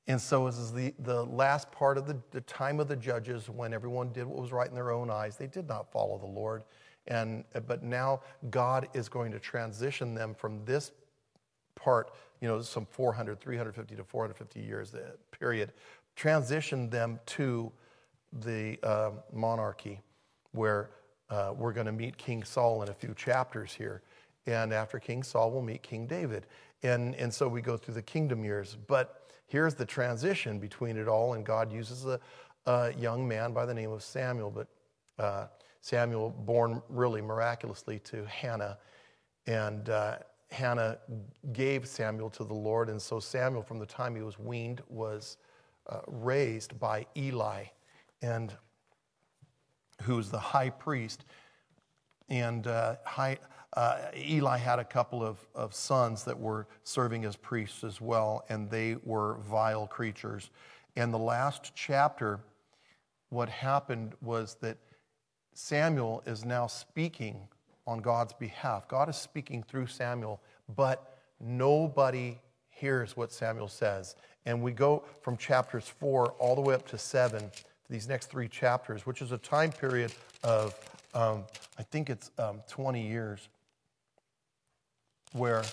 And so this is the last part of the time of the judges when everyone did what was right in their own eyes. They did not follow the Lord. But now God is going to transition them from this part, some 350 to 450 years period, transition them to the monarchy where we're going to meet King Saul in a few chapters here. And after King Saul, we'll meet King David. And so we go through the kingdom years. But here's the transition between it all, and God uses a young man by the name of Samuel. But Samuel, born really miraculously to Hannah, and Hannah gave Samuel to the Lord. And so Samuel, from the time he was weaned, was raised by Eli, and who's the high priest. And Eli had a couple of sons that were serving as priests as well, and they were vile creatures. And the last chapter, what happened was that Samuel is now speaking on God's behalf. God is speaking through Samuel, but nobody hears what Samuel says. And we go from chapters 4 all the way up to 7, these next 3 chapters, which is a time period of, I think it's 20 years, where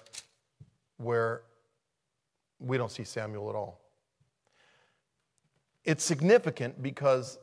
we don't see Samuel at all. It's significant because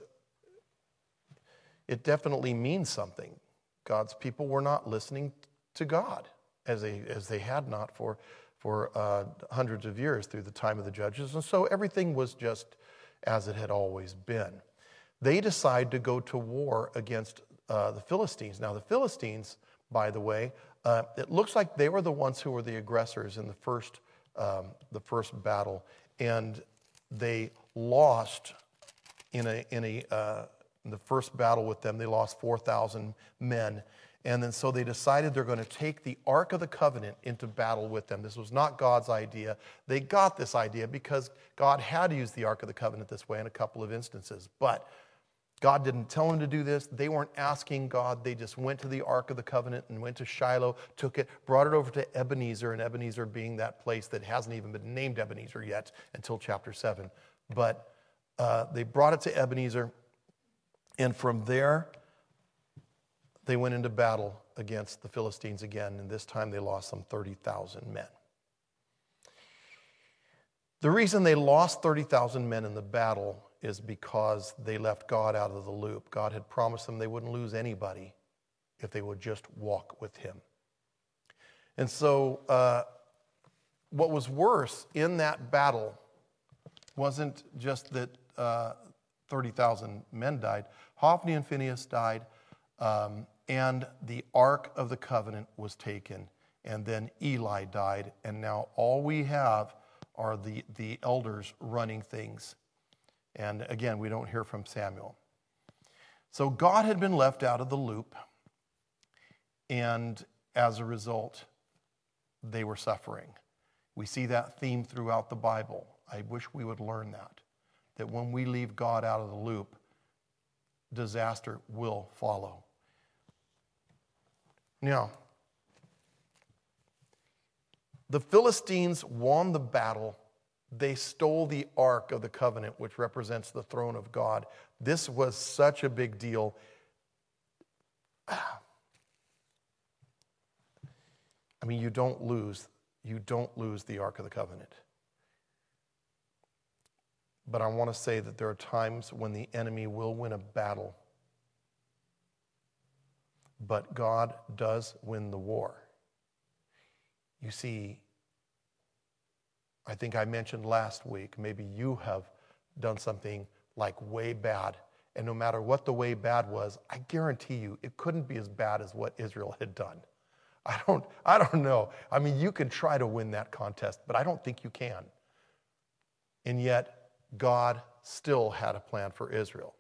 it definitely means something. God's people were not listening to God as they had not for hundreds of years through the time of the judges. And so everything was just as it had always been. They decide to go to war against the Philistines. Now, the Philistines, by the way, it looks like they were the ones who were the aggressors in the first battle, and they lost in the first battle with them. They lost 4,000 men. And then so they decided they're going to take the Ark of the Covenant into battle with them. This was not God's idea. They got this idea because God had used the Ark of the Covenant this way in a couple of instances. But God didn't tell them to do this. They weren't asking God. They just went to the Ark of the Covenant and went to Shiloh, took it, brought it over to Ebenezer, and Ebenezer being that place that hasn't even been named Ebenezer yet until chapter 7. But they brought it to Ebenezer, and from there, they went into battle against the Philistines again, and this time they lost some 30,000 men. The reason they lost 30,000 men in the battle is because they left God out of the loop. God had promised them they wouldn't lose anybody if they would just walk with him. And so what was worse in that battle wasn't just that 30,000 men died. Hophni and Phinehas died, and the Ark of the Covenant was taken, and then Eli died, and now all we have are the elders running things. And again, we don't hear from Samuel. So God had been left out of the loop, and as a result, they were suffering. We see that theme throughout the Bible. I wish we would learn that when we leave God out of the loop, disaster will follow. Now, the Philistines won the battle. They stole the Ark of the Covenant, which represents the throne of God. This was such a big deal. I mean, you don't lose the Ark of the Covenant. But I want to say that there are times when the enemy will win a battle, but God does win the war. You see, I think I mentioned last week, maybe you have done something like way bad, and no matter what the way bad was, I guarantee you it couldn't be as bad as what Israel had done. I don't know. I mean, you can try to win that contest, but I don't think you can. And yet, God still had a plan for Israel.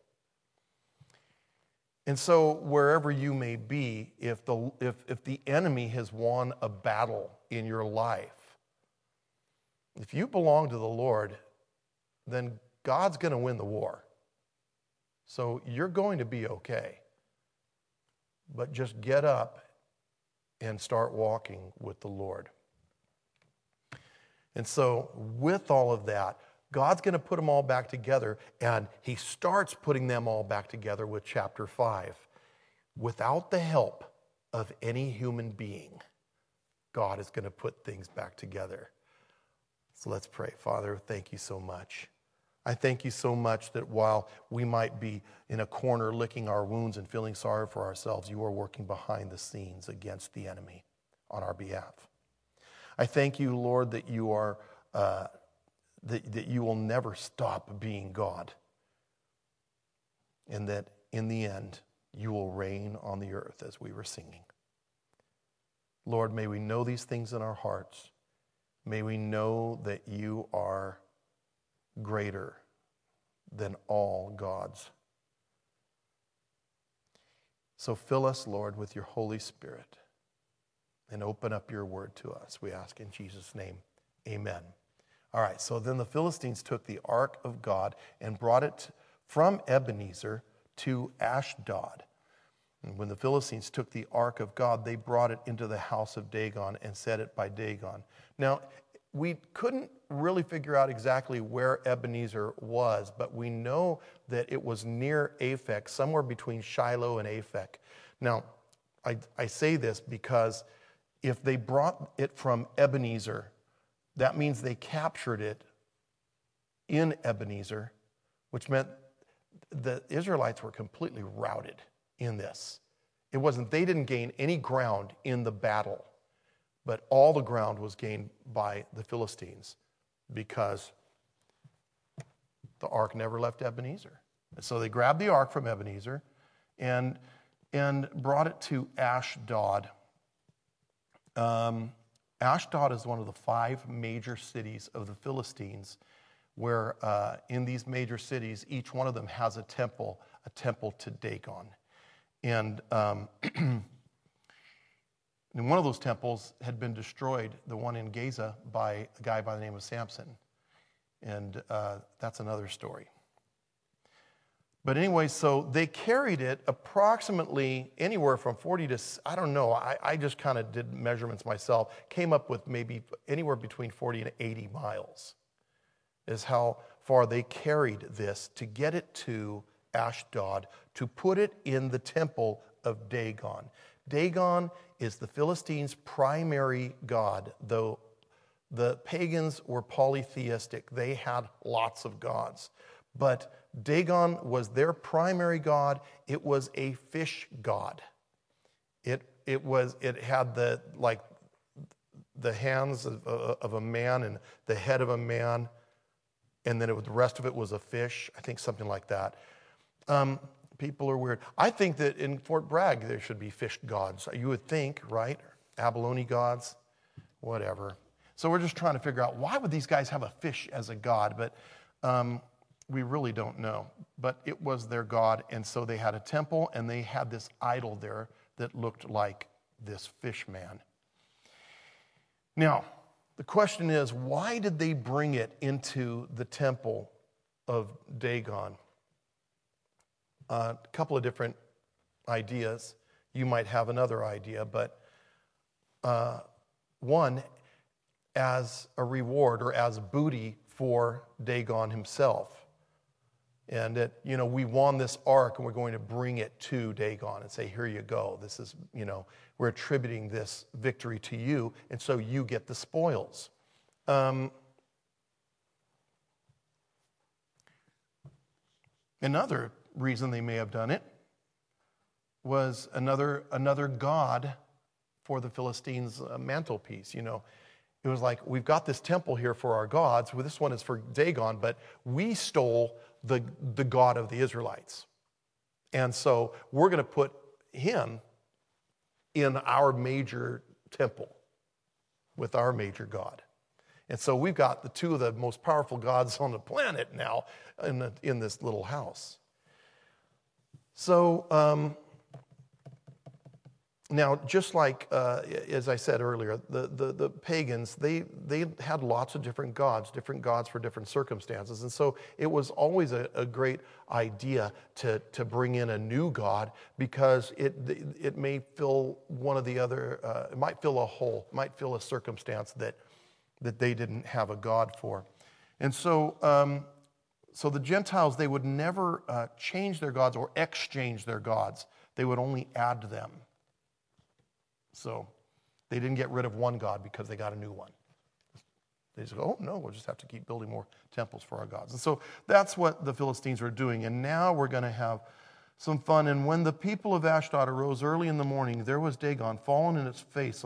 And so wherever you may be, if the enemy has won a battle in your life, if you belong to the Lord, then God's going to win the war. So you're going to be okay. But just get up and start walking with the Lord. And so with all of that, God's going to put them all back together, and he starts putting them all back together with chapter 5. Without the help of any human being, God is going to put things back together. So let's pray. Father, thank you so much. I thank you so much that while we might be in a corner licking our wounds and feeling sorry for ourselves, you are working behind the scenes against the enemy on our behalf. I thank you, Lord, that you are that you will never stop being God, and that in the end you will reign on the earth, as we were singing. Lord, may we know these things in our hearts. May we know that you are greater than all gods. So fill us, Lord, with your Holy Spirit and open up your word to us. We ask in Jesus' name, amen. All right, so then the Philistines took the ark of God and brought it from Ebenezer to Ashdod. And when the Philistines took the ark of God, they brought it into the house of Dagon and set it by Dagon. Now, we couldn't really figure out exactly where Ebenezer was, but we know that it was near Aphek, somewhere between Shiloh and Aphek. Now, I say this because if they brought it from Ebenezer, that means they captured it in Ebenezer, which meant the Israelites were completely routed in this. It wasn't, they didn't gain any ground in the battle, but all the ground was gained by the Philistines because the ark never left Ebenezer. And so they grabbed the ark from Ebenezer and brought it to Ashdod. Ashdod is one of the 5 major cities of the Philistines, where in these major cities, each one of them has a temple to Dagon. And and one of those temples had been destroyed, the one in Gaza, by a guy by the name of Samson. And that's another story. But anyway, so they carried it approximately anywhere from 40 to, I don't know, I just kind of did measurements myself, came up with maybe anywhere between 40 and 80 miles is how far they carried this to get it to Ashdod, to put it in the temple of Dagon. Dagon is the Philistines' primary god, though the pagans were polytheistic. They had lots of gods. But Dagon was their primary god. It was a fish god. It had the hands of a man and the head of a man, and then the rest of it was a fish. I think something like that. People are weird. I think that in Fort Bragg there should be fish gods. You would think, right? Abalone gods, whatever. So we're just trying to figure out why would these guys have a fish as a god, but we really don't know. But it was their god, and so they had a temple, and they had this idol there that looked like this fish man. Now, the question is, why did they bring it into the temple of Dagon? A couple of different ideas. You might have another idea, but one, as a reward or as booty for Dagon himself. And that, we won this ark and we're going to bring it to Dagon and say, here you go. This is, we're attributing this victory to you, and so you get the spoils. Another reason they may have done it was another god for the Philistines' mantelpiece. It was like, we've got this temple here for our gods. Well, this one is for Dagon, but we stole the God of the Israelites. And so we're going to put him in our major temple with our major God. And so we've got the 2 of the most powerful gods on the planet now in this little house. So now, just like, as I said earlier, the pagans, they had lots of different gods for different circumstances. And so it was always a great idea to bring in a new god, because it may fill one of the other, it might fill a hole, might fill a circumstance that they didn't have a god for. And so the Gentiles, they would never change their gods or exchange their gods. They would only add them. So they didn't get rid of one god because they got a new one. They just go, oh no, we'll just have to keep building more temples for our gods. And so that's what the Philistines were doing. And now we're going to have some fun. And when the people of Ashdod arose early in the morning, there was Dagon fallen on its face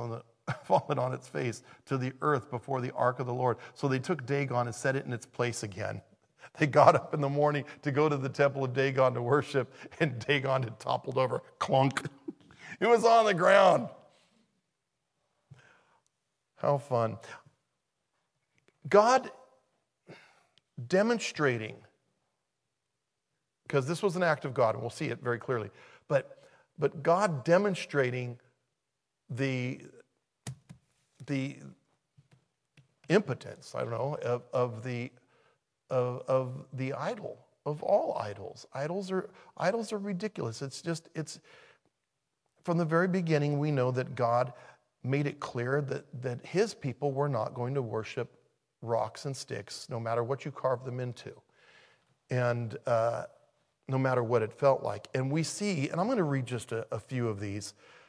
to the earth before the ark of the Lord. So they took Dagon and set it in its place again. They got up in the morning to go to the temple of Dagon to worship, and Dagon had toppled over. Clunk. It was on the ground. How fun. God demonstrating, because this was an act of God, and we'll see it very clearly, but God demonstrating the impotence, I don't know, of the idol, of all idols. Idols are ridiculous. It's from the very beginning we know that God made it clear that his people were not going to worship rocks and sticks, no matter what you carve them into, and no matter what it felt like. And we see, and I'm going to read just a few of these.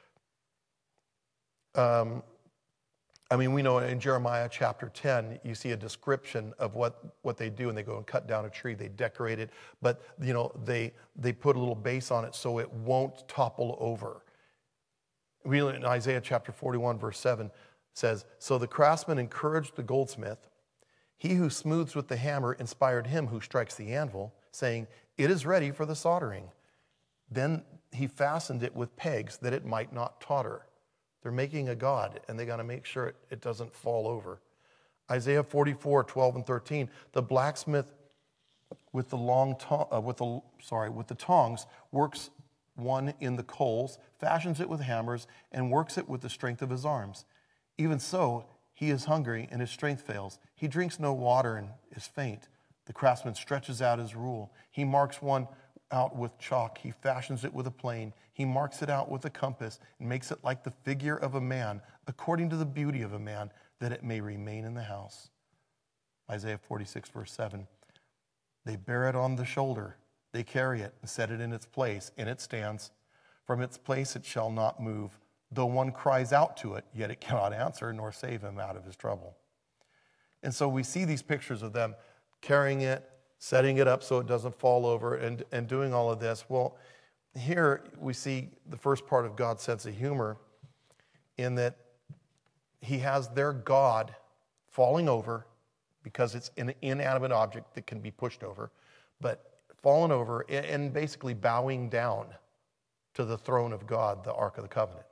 We know in Jeremiah chapter 10, you see a description of what they do, and they go and cut down a tree, they decorate it, but they put a little base on it so it won't topple over. In Isaiah chapter 41, verse 7 says, so the craftsman encouraged the goldsmith. He who smooths with the hammer inspired him who strikes the anvil, saying, it is ready for the soldering. Then he fastened it with pegs that it might not totter. They're making a god, and they got to make sure it doesn't fall over. Isaiah 44, 12 and 13, the blacksmith with the tongs works one in the coals, fashions it with hammers, and works it with the strength of his arms. Even so, he is hungry, and his strength fails. He drinks no water and is faint. The craftsman stretches out his rule. He marks one out with chalk. He fashions it with a plane. He marks it out with a compass and makes it like the figure of a man, according to the beauty of a man, that it may remain in the house. Isaiah 46, verse 7. They bear it on the shoulder. They carry it and set it in its place, and it stands. From its place it shall not move. Though one cries out to it, yet it cannot answer nor save him out of his trouble. And so we see these pictures of them carrying it, setting it up so it doesn't fall over, and doing all of this. Well, here we see the first part of God's sense of humor in that he has their God falling over because it's an inanimate object that can be pushed over, but fallen over and basically bowing down to the throne of God, the Ark of the Covenant.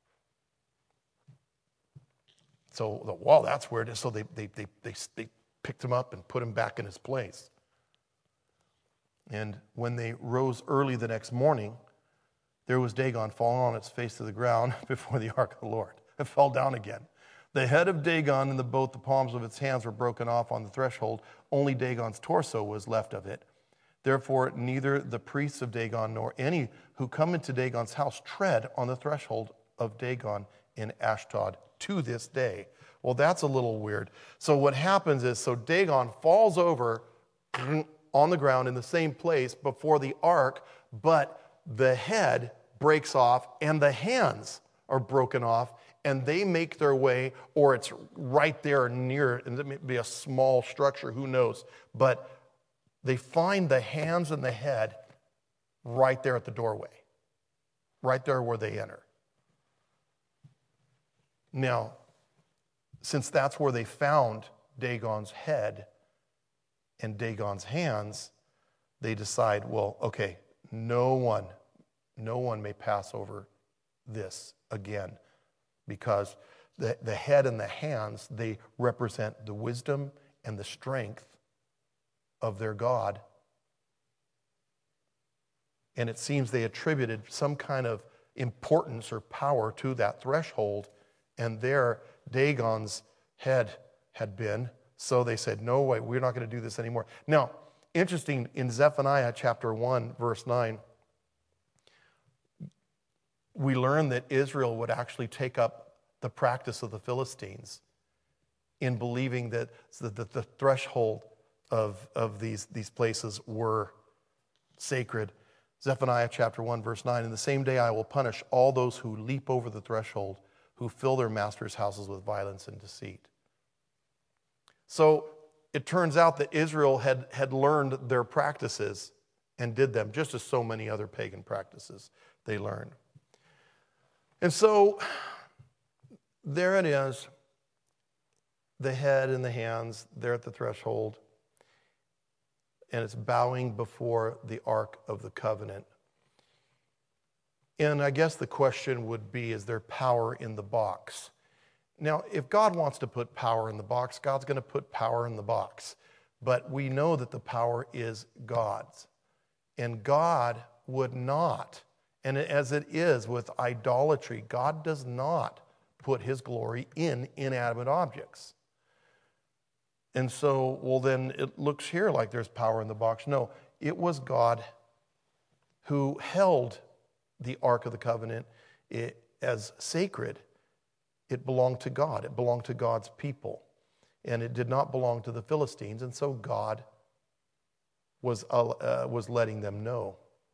So, wow, that's where it is. So they picked him up and put him back in his place. And when they rose early the next morning, there was Dagon fallen on its face to the ground before the ark of the Lord. It fell down again. The head of Dagon and the palms of its hands were broken off on the threshold. Only Dagon's torso was left of it. Therefore, neither the priests of Dagon nor any who come into Dagon's house tread on the threshold of Dagon in Ashdod to this day. Well, that's a little weird. So what happens is, Dagon falls over on the ground in the same place before the ark, but the head breaks off and the hands are broken off, and they make their way, or it's right there near it, and it may be a small structure, who knows, but they find the hands and the head right there at the doorway, right there where they enter. Now, since that's where they found Dagon's head and Dagon's hands, they decide, well, okay, no one may pass over this again, because the head and the hands, they represent the wisdom and the strength of their God. And it seems they attributed some kind of importance or power to that threshold, and there Dagon's head had been. So they said, no way, we're not going to do this anymore. Now, interesting, in Zephaniah chapter 1, verse 9, we learn that Israel would actually take up the practice of the Philistines in believing that the threshold of these places were sacred. Zephaniah chapter 1, verse 9, "In the same day I will punish all those who leap over the threshold, who fill their masters' houses with violence and deceit." So it turns out that Israel had learned their practices and did them, just as so many other pagan practices they learned. And so there it is, the head and the hands there at the threshold, and it's bowing before the Ark of the Covenant. And I guess the question would be, is there power in the box? Now, if God wants to put power in the box, God's going to put power in the box. But we know that the power is God's. And God would not, and as it is with idolatry, God does not put his glory in inanimate objects. And so, well, then it looks here like there's power in the box. No, it was God who held the Ark of the Covenant as sacred. It belonged to God. It belonged to God's people. And it did not belong to the Philistines. And so God was letting them know.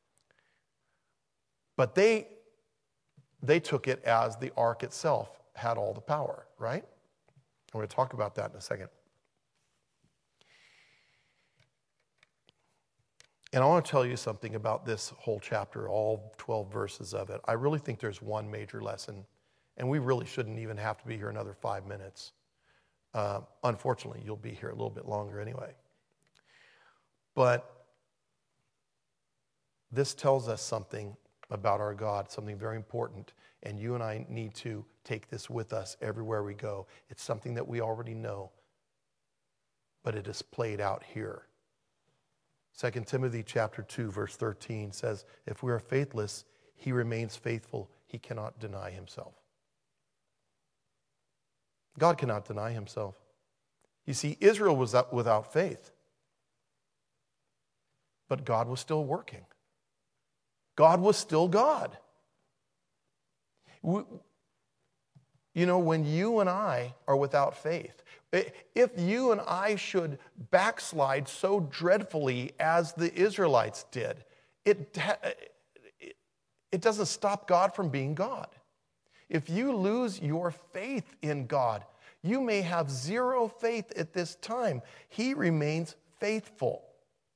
But they took it as the ark itself had all the power, right? I'm going to talk about that in a second. And I want to tell you something about this whole chapter, all 12 verses of it. I really think there's one major lesson, and we really shouldn't even have to be here another 5 minutes. Unfortunately, you'll be here a little bit longer anyway. But this tells us something about our God, something very important, and you and I need to take this with us everywhere we go. It's something that we already know, but it is played out here. 2 Timothy chapter 2, verse 13 says, "If we are faithless, he remains faithful. He cannot deny himself." God cannot deny himself. You see, Israel was without faith, but God was still working. God was still God. You know, when you and I are without faith, if you and I should backslide so dreadfully as the Israelites did, it doesn't stop God from being God. If you lose your faith in God, you may have zero faith at this time. He remains faithful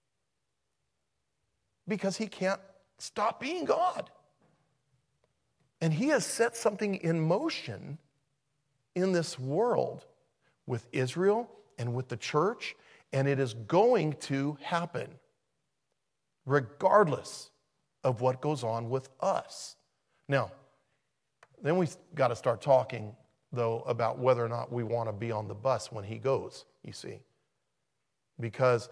because he can't stop being God. And he has set something in motion in this world with Israel and with the church, and it is going to happen regardless of what goes on with us. Now, then we got to start talking, though, about whether or not we want to be on the bus when he goes, you see. Because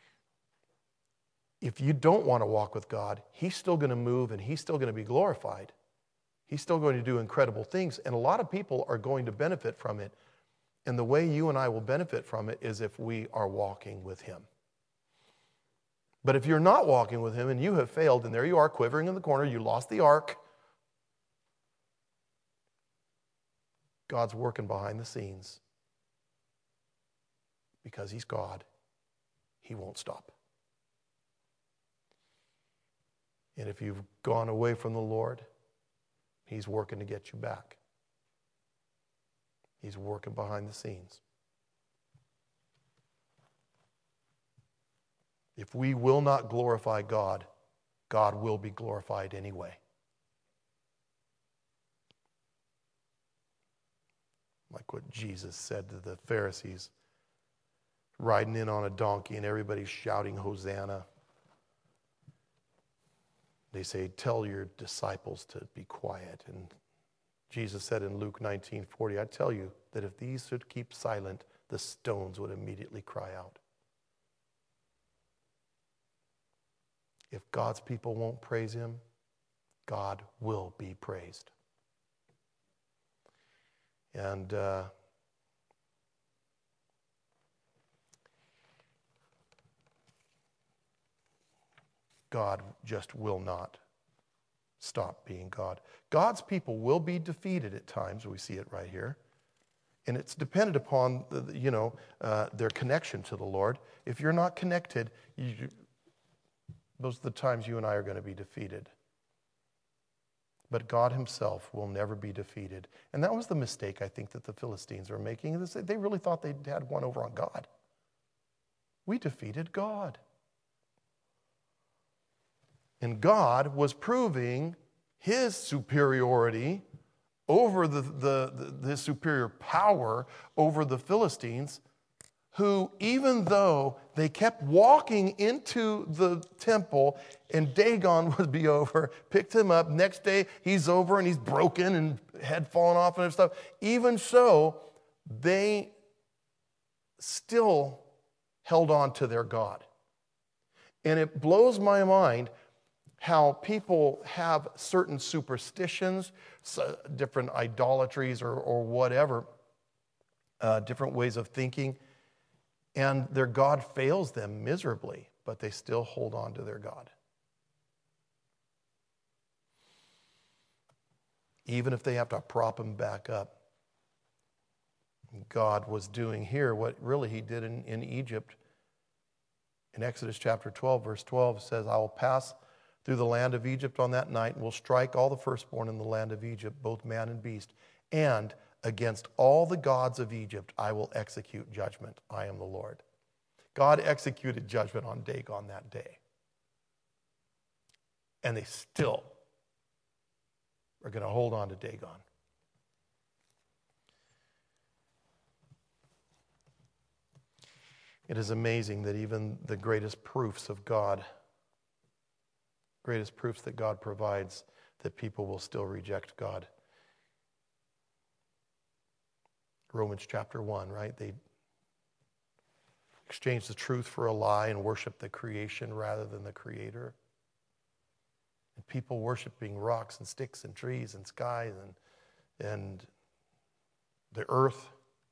if you don't want to walk with God, he's still going to move and he's still going to be glorified. He's still going to do incredible things, and a lot of people are going to benefit from it. And the way you and I will benefit from it is if we are walking with him. But if you're not walking with him and you have failed, and there you are quivering in the corner, you lost the ark, God's working behind the scenes because he's God. He won't stop. And if you've gone away from the Lord, he's working to get you back. He's working behind the scenes. If we will not glorify God, God will be glorified anyway. Like what Jesus said to the Pharisees, riding in on a donkey and everybody's shouting, "Hosanna." They say, "Tell your disciples to be quiet." And Jesus said in Luke 19:40, "I tell you that if these should keep silent, the stones would immediately cry out." If God's people won't praise him, God will be praised. And God just will not stop being God. God's people will be defeated at times. We see it right here. And it's dependent upon, their connection to the Lord. If you're not connected, those are the times you and I are going to be defeated. But God himself will never be defeated. And that was the mistake, I think, that the Philistines were making. They really thought they had one over on God. We defeated God. And God was proving his superiority over his superior power over the Philistines, who, even though they kept walking into the temple and Dagon would be over, picked him up, next day he's over and he's broken and head falling off and stuff. Even so, they still held on to their God. And it blows my mind how people have certain superstitions, different idolatries or whatever, different ways of thinking, and their God fails them miserably, but they still hold on to their God. Even if they have to prop him back up. God was doing here what really he did in Egypt. In Exodus chapter 12, verse 12 says, I will pass through the land of Egypt on that night, and will strike all the firstborn in the land of Egypt, both man and beast. And against all the gods of Egypt I will execute judgment. I am the Lord. God executed judgment on Dagon that day. And they still are going to hold on to Dagon. It is amazing that even the greatest proofs of God, greatest proofs that God provides, that people will still reject God. Romans chapter 1, right? They exchanged the truth for a lie and worship the creation rather than the Creator. And people worshiping rocks and sticks and trees and skies and the earth,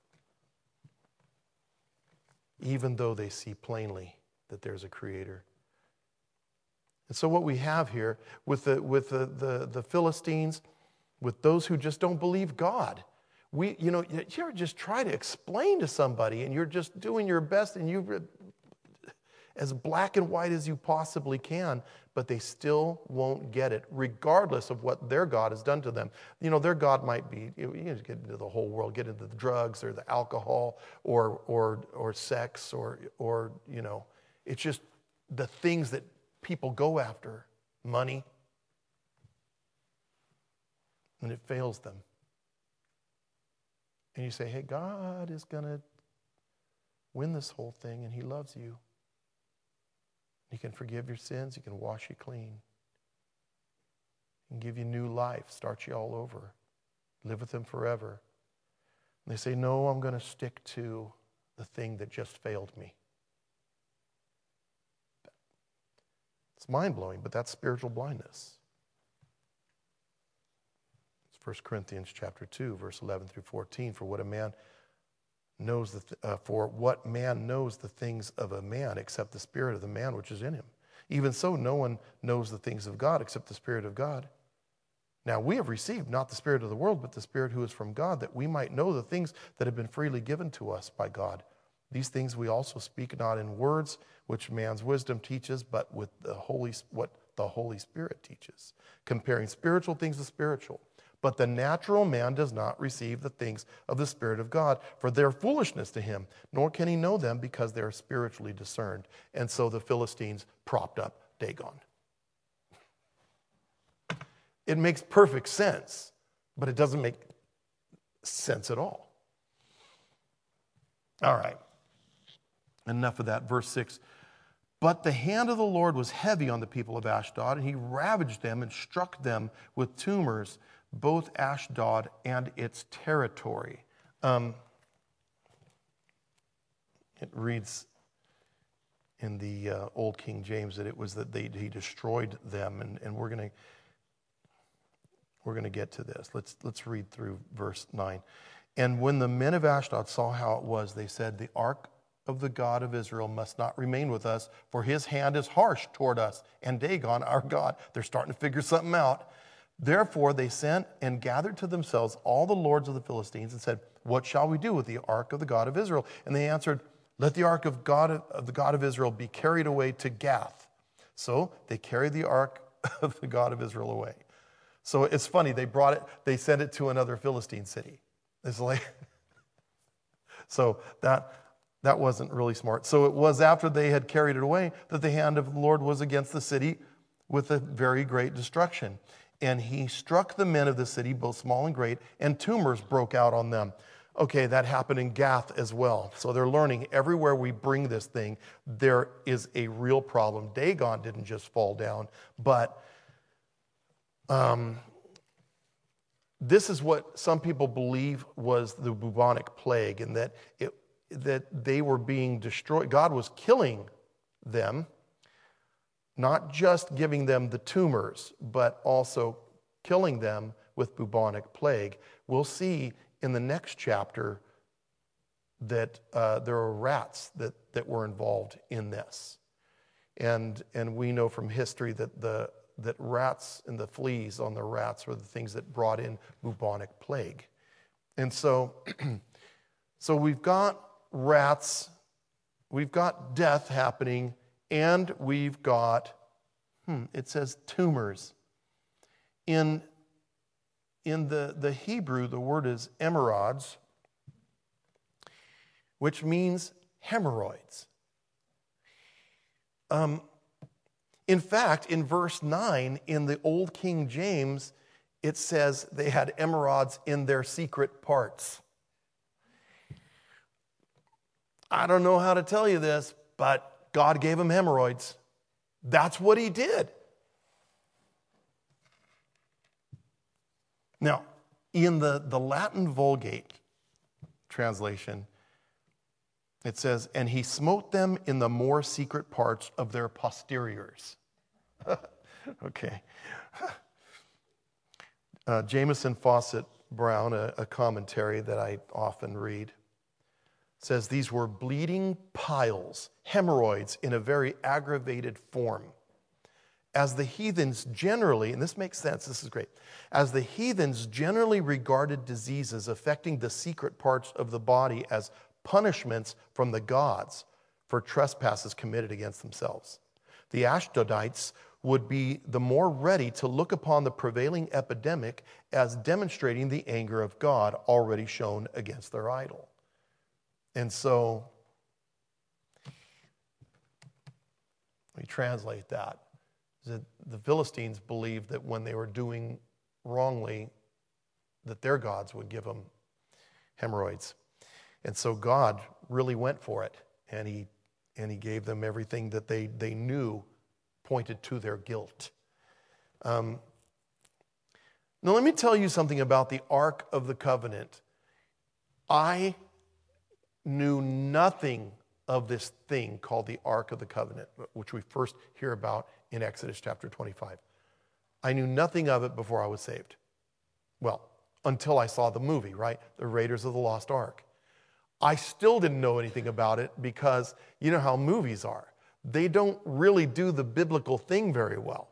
even though they see plainly that there's a Creator. And so what we have here with the Philistines, with those who just don't believe God, you're just trying to explain to somebody, and you're just doing your best, and you're as black and white as you possibly can, but they still won't get it, regardless of what their God has done to them. Their God might be, you get into the whole world, get into the drugs or the alcohol or sex or it's just the things that people go after, money, and it fails them. And you say, hey, God is going to win this whole thing, and he loves you. He can forgive your sins. He can wash you clean. He can give you new life, start you all over, live with him forever. And they say, no, I'm going to stick to the thing that just failed me. It's mind-blowing, but that's spiritual blindness. It's 1 Corinthians chapter 2, verse 11 through 14. For what man knows the things of a man except the spirit of the man which is in him. Even so, no one knows the things of God except the Spirit of God. Now we have received not the spirit of the world, but the Spirit who is from God, that we might know the things that have been freely given to us by God. These things we also speak not in words which man's wisdom teaches, but with what the Holy Spirit teaches, comparing spiritual things to spiritual. But the natural man does not receive the things of the Spirit of God, for they're foolishness to him, nor can he know them because they are spiritually discerned. And so the Philistines propped up Dagon. It makes perfect sense, but it doesn't make sense at all. All right. Enough of that. Verse 6. But the hand of the Lord was heavy on the people of Ashdod, and he ravaged them and struck them with tumors, both Ashdod and its territory. It reads in the Old King James that it was that he destroyed them, and we're going to get to this. Let's read through verse 9. And when the men of Ashdod saw how it was, they said, the ark of the God of Israel must not remain with us, for his hand is harsh toward us, and Dagon, our God. They're starting to figure something out. Therefore they sent and gathered to themselves all the lords of the Philistines and said, what shall we do with the ark of the God of Israel? And they answered, let the ark of the God of Israel be carried away to Gath. So they carried the ark of the God of Israel away. So it's funny, they sent it to another Philistine city. It's like, so that wasn't really smart. So it was after they had carried it away that the hand of the Lord was against the city with a very great destruction. And he struck the men of the city, both small and great, and tumors broke out on them. Okay, that happened in Gath as well. So they're learning everywhere we bring this thing, there is a real problem. Dagon didn't just fall down, but this is what some people believe was the bubonic plague, and that they were being destroyed. God was killing them, not just giving them the tumors, but also killing them with bubonic plague. We'll see in the next chapter that there are rats that were involved in this. And we know from history that rats and the fleas on the rats were the things that brought in bubonic plague. And so, so we've got rats, we've got death happening, and we've got, it says tumors. In the Hebrew, the word is emerods, which means hemorrhoids. In fact, in verse 9, in the Old King James, it says they had emerods in their secret parts. I don't know how to tell you this, but God gave them hemorrhoids. That's what he did. Now, in the Latin Vulgate translation, it says, and he smote them in the more secret parts of their posteriors. Okay. Jameson Fawcett Brown, a commentary that I often read, says these were bleeding piles, hemorrhoids in a very aggravated form. As the heathens generally, and this makes sense, this is great, as the heathens generally regarded diseases affecting the secret parts of the body as punishments from the gods for trespasses committed against themselves, the Ashdodites would be the more ready to look upon the prevailing epidemic as demonstrating the anger of God already shown against their idol. And so, we translate that. The Philistines believed that when they were doing wrongly, that their gods would give them hemorrhoids. And so God really went for it, and he gave them everything that they knew pointed to their guilt. Now let me tell you something about the Ark of the Covenant. I knew nothing of this thing called the Ark of the Covenant, which we first hear about in Exodus chapter 25. I knew nothing of it before I was saved. Well, until I saw the movie, right? The Raiders of the Lost Ark. I still didn't know anything about it because you know how movies are. They don't really do the biblical thing very well.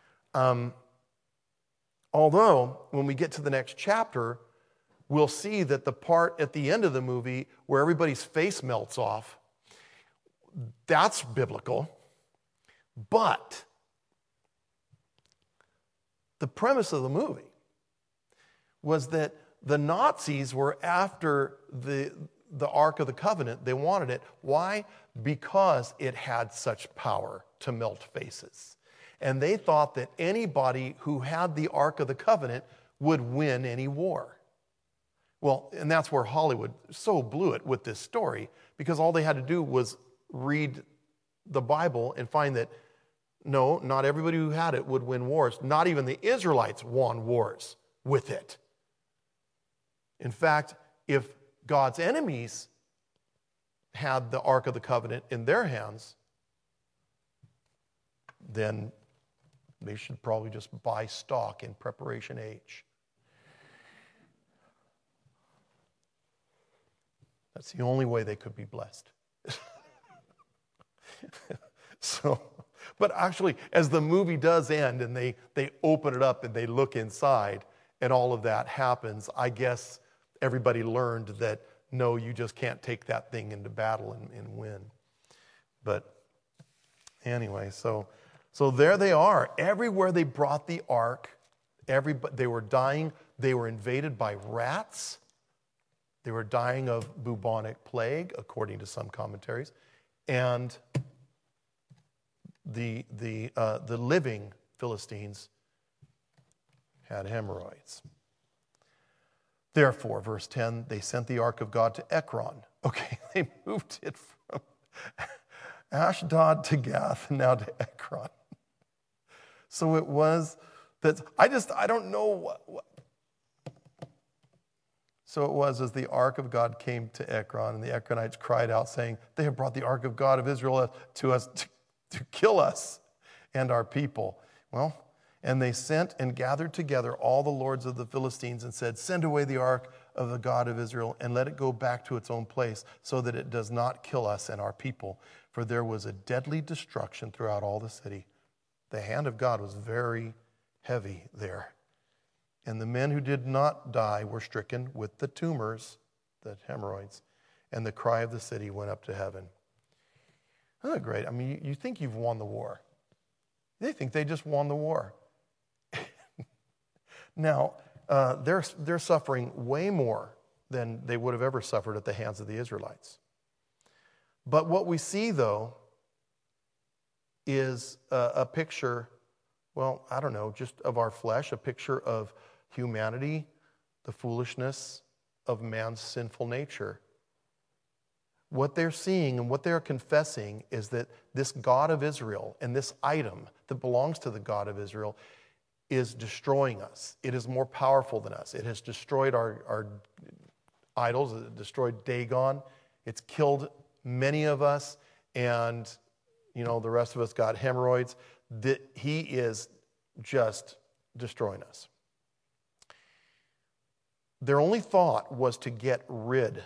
Although, when we get to the next chapter, we'll see that the part at the end of the movie where everybody's face melts off, that's biblical. But the premise of the movie was that the Nazis were after the Ark of the Covenant. They wanted it. Why? Because it had such power to melt faces. And they thought that anybody who had the Ark of the Covenant would win any war. Well, and that's where Hollywood so blew it with this story, because all they had to do was read the Bible and find that, no, not everybody who had it would win wars. Not even the Israelites won wars with it. In fact, if God's enemies had the Ark of the Covenant in their hands, then they should probably just buy stock in Preparation H. That's the only way they could be blessed. So, But actually, as the movie does end and they open it up and they look inside and all of that happens, I guess everybody learned that, no, you just can't take that thing into battle and win. But anyway, so there they are. Everywhere they brought the ark, they were dying. They were invaded by rats. They were dying of bubonic plague, according to some commentaries. And the living Philistines had hemorrhoids. Therefore, verse 10, they sent the ark of God to Ekron. Okay, they moved it from Ashdod to Gath, and now to Ekron. So it was that, I don't know what. So it was as the ark of God came to Ekron, and the Ekronites cried out, saying, they have brought the ark of God of Israel to us to kill us and our people. Well, and they sent and gathered together all the lords of the Philistines and said, send away the ark of the God of Israel and let it go back to its own place so that it does not kill us and our people. For there was a deadly destruction throughout all the city. The hand of God was very heavy there. And the men who did not die were stricken with the tumors, the hemorrhoids, and the cry of the city went up to heaven. Isn't that great? I mean, you think you've won the war. They think they just won the war. Now, they're suffering way more than they would have ever suffered at the hands of the Israelites. But what we see, though, is a picture, well, I don't know, just of our flesh, a picture of humanity, the foolishness of man's sinful nature. What they're seeing and what they're confessing is that this God of Israel and this item that belongs to the God of Israel is destroying us. It is more powerful than us. It has destroyed our idols. It destroyed Dagon. It's killed many of us, and the rest of us got hemorrhoids. He is just destroying us. Their only thought was to get rid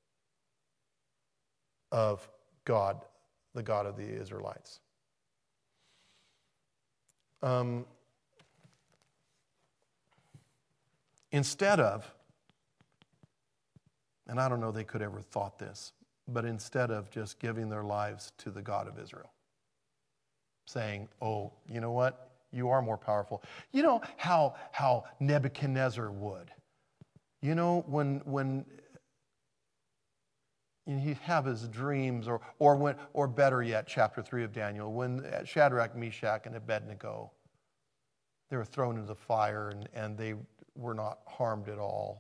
of God, the God of the Israelites. Instead of, and I don't know they could ever thought this, but instead of just giving their lives to the God of Israel, saying, oh, you know what? You are more powerful. You know how Nebuchadnezzar would. When he'd have his dreams, or better yet, chapter 3 of Daniel, when Shadrach, Meshach, and Abednego, they were thrown into the fire and they were not harmed at all.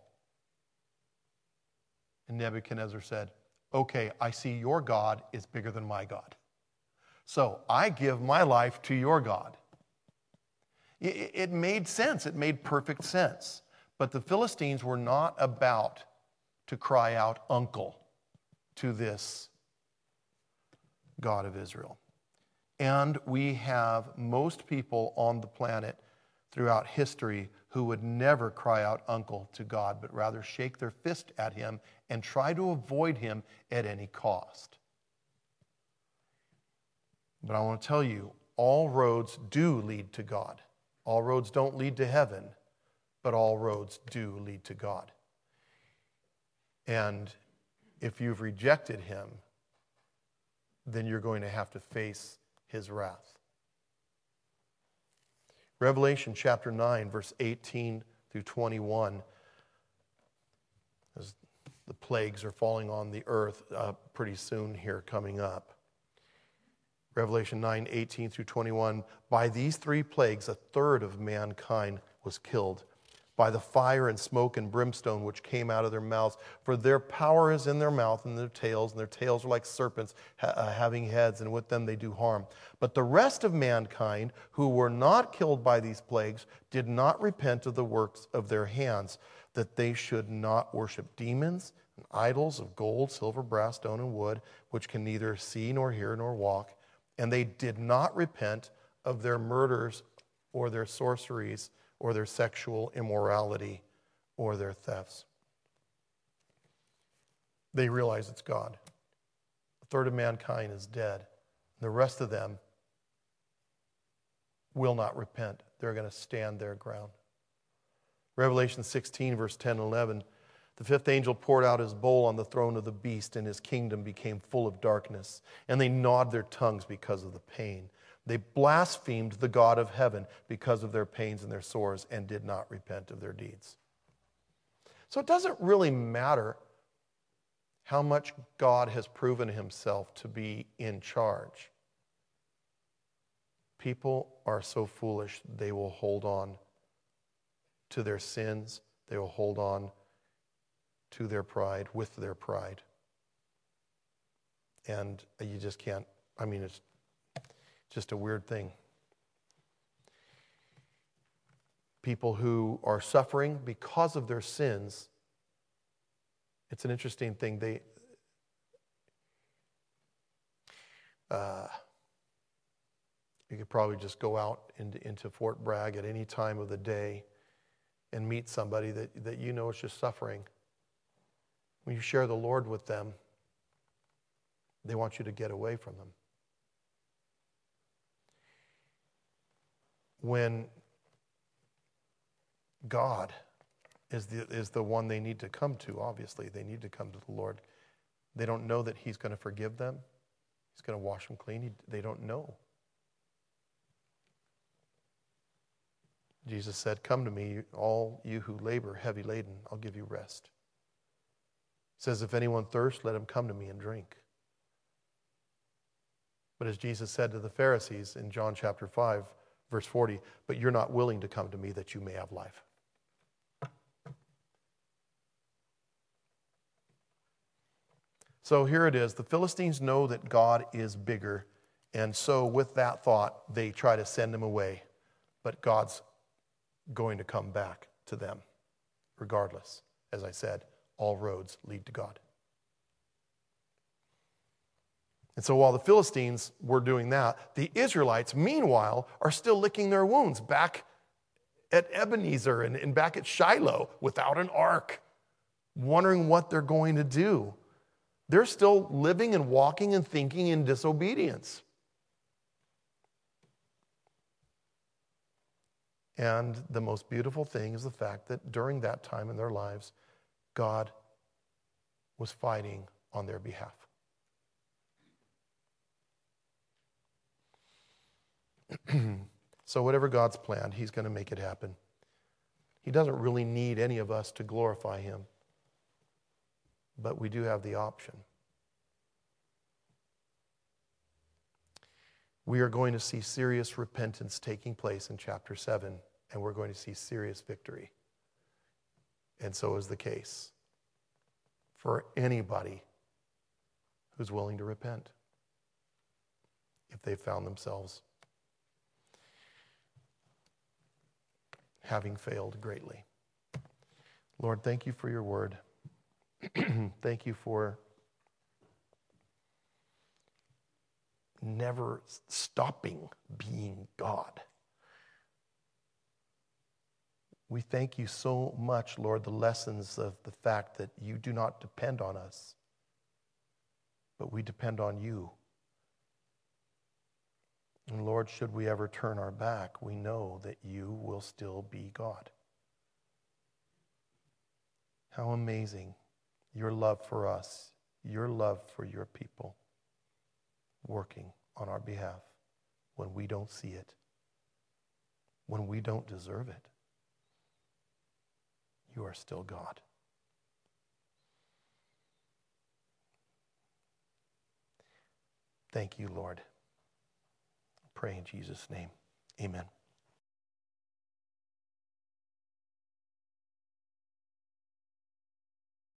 And Nebuchadnezzar said, okay, I see your God is bigger than my God. So I give my life to your God. It made sense. It made perfect sense. But the Philistines were not about to cry out uncle to this God of Israel. And we have most people on the planet throughout history who would never cry out uncle to God, but rather shake their fist at him and try to avoid him at any cost. But I want to tell you, all roads do lead to God. All roads don't lead to heaven, but all roads do lead to God. And if you've rejected him, then you're going to have to face his wrath. Revelation chapter 9, verse 18 through 21, as the plagues are falling on the earth pretty soon here coming up. Revelation 9, 18 through 21, by these three plagues, a third of mankind was killed by the fire and smoke and brimstone which came out of their mouths. For their power is in their mouth and their tails are like serpents having heads, and with them they do harm. But the rest of mankind who were not killed by these plagues did not repent of the works of their hands, that they should not worship demons and idols of gold, silver, brass, stone, and wood, which can neither see nor hear nor walk. And they did not repent of their murders or their sorceries or their sexual immorality or their thefts. They realize it's God. A third of mankind is dead. The rest of them will not repent. They're going to stand their ground. Revelation 16, verse 10 and 11. The fifth angel poured out his bowl on the throne of the beast, and his kingdom became full of darkness. And they gnawed their tongues because of the pain. They blasphemed the God of heaven because of their pains and their sores, and did not repent of their deeds. So it doesn't really matter how much God has proven himself to be in charge. People are so foolish, they will hold on to their sins. They will hold on to their pride, with their pride. And you just can't, it's just a weird thing. People who are suffering because of their sins, it's an interesting thing. You could probably just go out into Fort Bragg at any time of the day and meet somebody that you know is just suffering. When you share the Lord with them, they want you to get away from them. When God is the one they need to come to, obviously, they need to come to the Lord. They don't know that he's going to forgive them. He's going to wash them clean. They don't know. Jesus said, "Come to me, all you who labor heavy laden, I'll give you rest." He says, "If anyone thirsts, let him come to me and drink." But as Jesus said to the Pharisees in John chapter 5, verse 40, "But you're not willing to come to me that you may have life." So here it is. The Philistines know that God is bigger, and so with that thought, they try to send him away. But God's going to come back to them regardless. As I said, all roads lead to God. And so while the Philistines were doing that, the Israelites, meanwhile, are still licking their wounds back at Ebenezer and back at Shiloh without an ark, wondering what they're going to do. They're still living and walking and thinking in disobedience. And the most beautiful thing is the fact that during that time in their lives, God was fighting on their behalf. So whatever God's planned, he's going to make it happen. He doesn't really need any of us to glorify him, but we do have the option. We are going to see serious repentance taking place in chapter 7, and we're going to see serious victory. And so is the case for anybody who's willing to repent if they found themselves having failed greatly. Lord, thank you for your word. Thank you for never stopping being God. We thank you so much, Lord, the lessons of the fact that you do not depend on us, but we depend on you. And Lord, should we ever turn our back, we know that you will still be God. How amazing your love for us, your love for your people, working on our behalf when we don't see it, when we don't deserve it. You are still God. Thank you, Lord. I pray in Jesus' name. Amen.